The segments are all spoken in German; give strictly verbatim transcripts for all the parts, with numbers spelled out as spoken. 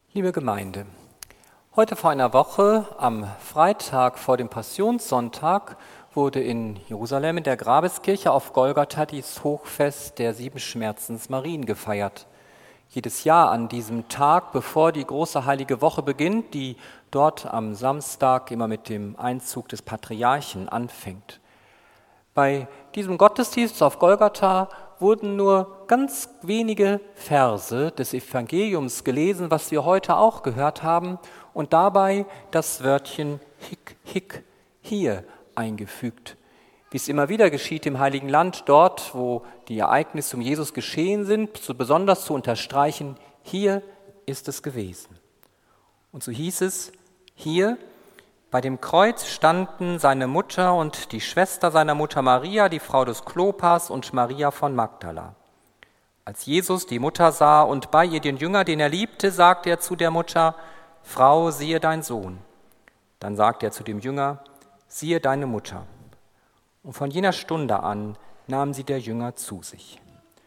Liebe Gemeinde, heute vor einer Woche, am Freitag vor dem Passionssonntag, wurde in Jerusalem in der Grabeskirche auf Golgatha das Hochfest der sieben Schmerzensmarien gefeiert. Jedes Jahr an diesem Tag, bevor die große Heilige Woche beginnt, die dort am Samstag immer mit dem Einzug des Patriarchen anfängt. Bei diesem Gottesdienst auf Golgatha wurden nur ganz wenige Verse des Evangeliums gelesen, was wir heute auch gehört haben, und dabei das Wörtchen hic, hic, hier eingefügt. Wie es immer wieder geschieht im Heiligen Land, dort, wo die Ereignisse um Jesus geschehen sind, so besonders zu unterstreichen, hier ist es gewesen. Und so hieß es, hier bei dem Kreuz standen seine Mutter und die Schwester seiner Mutter Maria, die Frau des Klopas, und Maria von Magdala. Als Jesus die Mutter sah und bei ihr den Jünger, den er liebte, sagte er zu der Mutter, Frau, siehe dein Sohn. Dann sagte er zu dem Jünger, siehe deine Mutter. Und von jener Stunde an nahm sie der Jünger zu sich.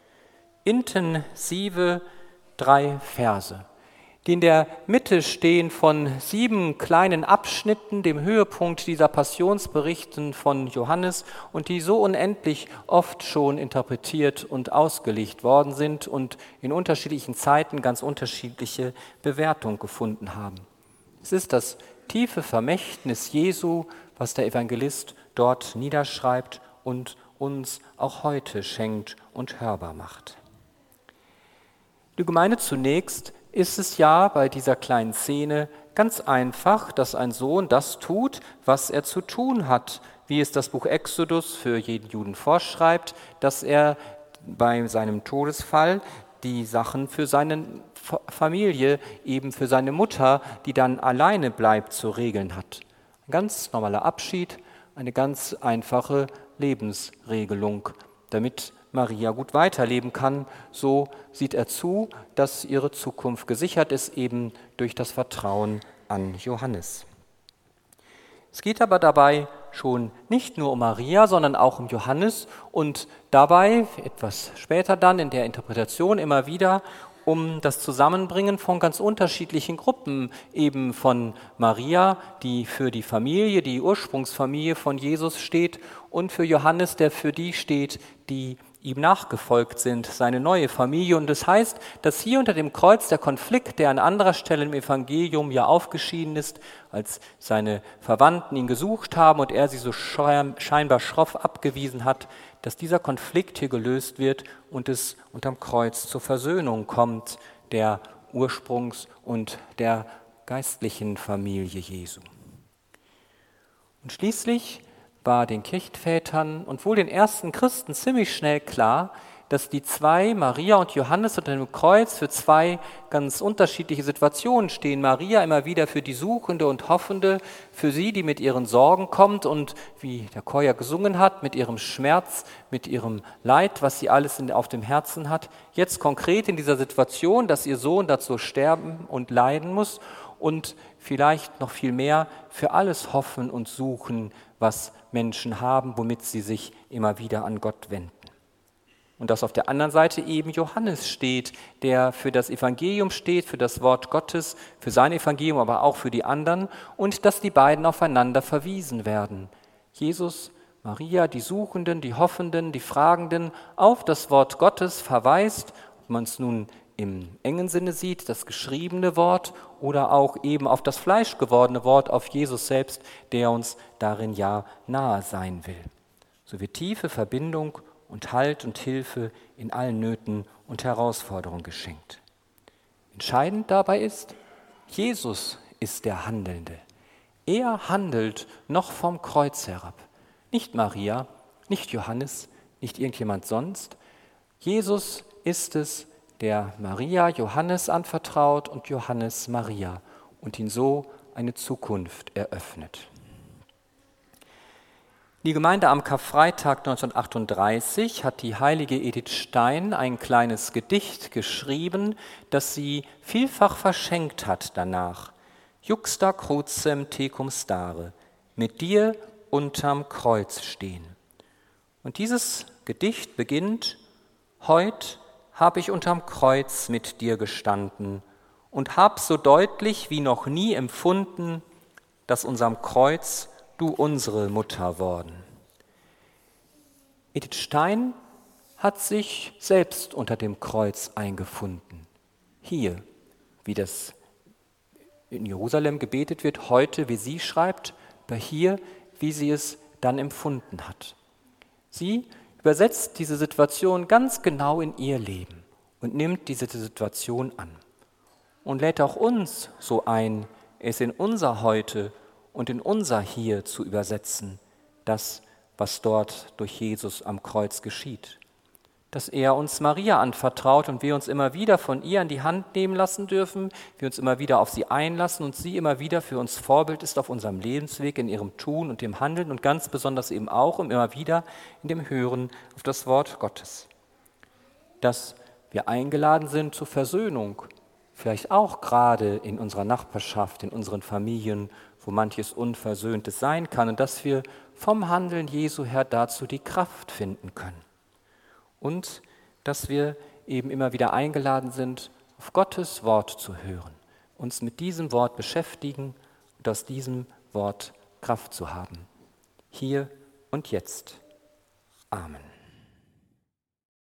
Intensive drei Verse, die in der Mitte stehen von sieben kleinen Abschnitten, dem Höhepunkt dieser Passionsberichten von Johannes und die so unendlich oft schon interpretiert und ausgelegt worden sind und in unterschiedlichen Zeiten ganz unterschiedliche Bewertung gefunden haben. Es ist das tiefe Vermächtnis Jesu, was der Evangelist dort niederschreibt und uns auch heute schenkt und hörbar macht. Die Gemeinde zunächst ist es ja bei dieser kleinen Szene ganz einfach, dass ein Sohn das tut, was er zu tun hat, wie es das Buch Exodus für jeden Juden vorschreibt, dass er bei seinem Todesfall die Sachen für seine Familie, eben für seine Mutter, die dann alleine bleibt, zu regeln hat. Ein ganz normaler Abschied, eine ganz einfache Lebensregelung, damit Maria gut weiterleben kann. So sieht er zu, dass ihre Zukunft gesichert ist, eben durch das Vertrauen an Johannes. Es geht aber dabei schon nicht nur um Maria, sondern auch um Johannes und dabei, etwas später dann in der Interpretation immer wieder, um das Zusammenbringen von ganz unterschiedlichen Gruppen, eben von Maria, die für die Familie, die Ursprungsfamilie von Jesus steht, und für Johannes, der für die steht, die ihm nachgefolgt sind, seine neue Familie. Und das heißt, dass hier unter dem Kreuz der Konflikt, der an anderer Stelle im Evangelium ja aufgeschieden ist, als seine Verwandten ihn gesucht haben und er sie so scheinbar schroff abgewiesen hat, dass dieser Konflikt hier gelöst wird und es unterm Kreuz zur Versöhnung kommt, der Ursprungs- und der geistlichen Familie Jesu. Und schließlich war den Kirchenvätern und wohl den ersten Christen ziemlich schnell klar, dass die zwei, Maria und Johannes, unter dem Kreuz für zwei ganz unterschiedliche Situationen stehen. Maria immer wieder für die Suchende und Hoffende, für sie, die mit ihren Sorgen kommt und, wie der Chor ja gesungen hat, mit ihrem Schmerz, mit ihrem Leid, was sie alles in, auf dem Herzen hat. Jetzt konkret in dieser Situation, dass ihr Sohn dazu sterben und leiden muss und vielleicht noch viel mehr für alles hoffen und suchen, was Menschen haben, womit sie sich immer wieder an Gott wenden. Und dass auf der anderen Seite eben Johannes steht, der für das Evangelium steht, für das Wort Gottes, für sein Evangelium, aber auch für die anderen, und dass die beiden aufeinander verwiesen werden. Jesus, Maria, die Suchenden, die Hoffenden, die Fragenden, auf das Wort Gottes verweist, ob man es nun im engen Sinne sieht, das geschriebene Wort, oder auch eben auf das fleischgewordene Wort, auf Jesus selbst, der uns darin ja nahe sein will. So wird tiefe Verbindung und Halt und Hilfe in allen Nöten und Herausforderungen geschenkt. Entscheidend dabei ist, Jesus ist der Handelnde. Er handelt noch vom Kreuz herab. Nicht Maria, nicht Johannes, nicht irgendjemand sonst. Jesus ist es, der Maria Johannes anvertraut und Johannes Maria und ihn so eine Zukunft eröffnet. Die Gemeinde am Karfreitag neunzehnhundertachtunddreißig hat die heilige Edith Stein ein kleines Gedicht geschrieben, das sie vielfach verschenkt hat danach. Juxta crucem tecum stare, mit dir unterm Kreuz stehen. Und dieses Gedicht beginnt: Heut habe ich unterm Kreuz mit dir gestanden und hab so deutlich wie noch nie empfunden, dass unterm Kreuz du unsere Mutter worden. Edith Stein hat sich selbst unter dem Kreuz eingefunden. Hier, wie das in Jerusalem gebetet wird, heute, wie sie schreibt, aber hier, wie sie es dann empfunden hat. Sie übersetzt diese Situation ganz genau in ihr Leben und nimmt diese Situation an und lädt auch uns so ein, es in unser Heute und in unser Hier zu übersetzen, das, was dort durch Jesus am Kreuz geschieht. Dass er uns Maria anvertraut und wir uns immer wieder von ihr an die Hand nehmen lassen dürfen, wir uns immer wieder auf sie einlassen und sie immer wieder für uns Vorbild ist auf unserem Lebensweg, in ihrem Tun und dem Handeln und ganz besonders eben auch und immer wieder in dem Hören auf das Wort Gottes. Dass wir eingeladen sind zur Versöhnung, vielleicht auch gerade in unserer Nachbarschaft, in unseren Familien, wo manches Unversöhntes sein kann und dass wir vom Handeln Jesu her dazu die Kraft finden können. Und dass wir eben immer wieder eingeladen sind, auf Gottes Wort zu hören, uns mit diesem Wort beschäftigen und aus diesem Wort Kraft zu haben. Hier und jetzt. Amen.